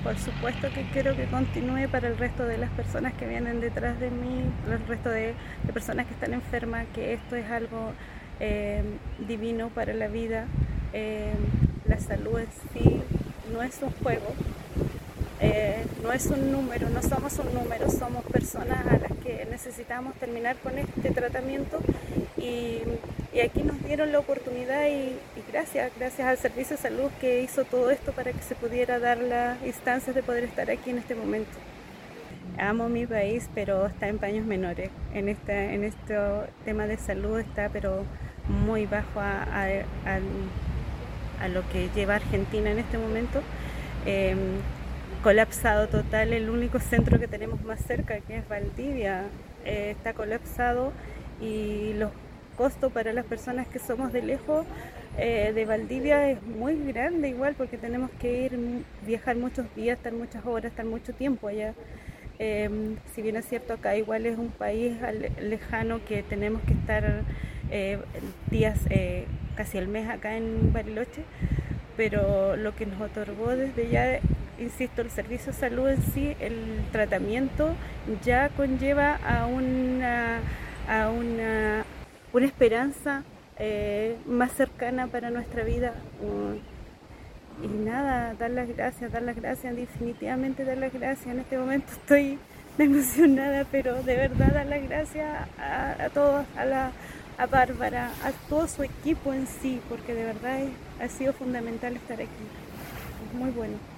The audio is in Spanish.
Por supuesto que quiero que continúe para el resto de las personas que vienen detrás de mí, el resto de personas que están enfermas, que esto es algo divino para la vida. La salud en sí no es un juego, no es un número, no somos un número, somos personas a las que necesitamos terminar con este tratamiento y aquí nos dieron la oportunidad y gracias al Servicio de Salud que hizo todo esto para que se pudiera dar las instancias de poder estar aquí en este momento. Amo mi país, pero está en paños menores. En este tema de salud está pero muy bajo a lo que lleva Argentina en este momento. Colapsado total, el único centro que tenemos más cerca, que es Valdivia, está colapsado y los costos para las personas que somos de lejos de Valdivia es muy grande igual, porque tenemos que viajar muchos días, estar muchas horas, estar mucho tiempo allá. Si bien es cierto, acá igual es un país lejano que tenemos que estar días, casi el mes acá en Bariloche, pero lo que nos otorgó desde ya, insisto, el servicio de salud en sí, el tratamiento ya conlleva a una esperanza más cercana para nuestra vida. Y nada, dar las gracias, definitivamente dar las gracias. En este momento estoy emocionada, pero de verdad dar las gracias a todos, a Bárbara, a todo su equipo en sí, porque de verdad ha sido fundamental estar aquí. Es muy bueno.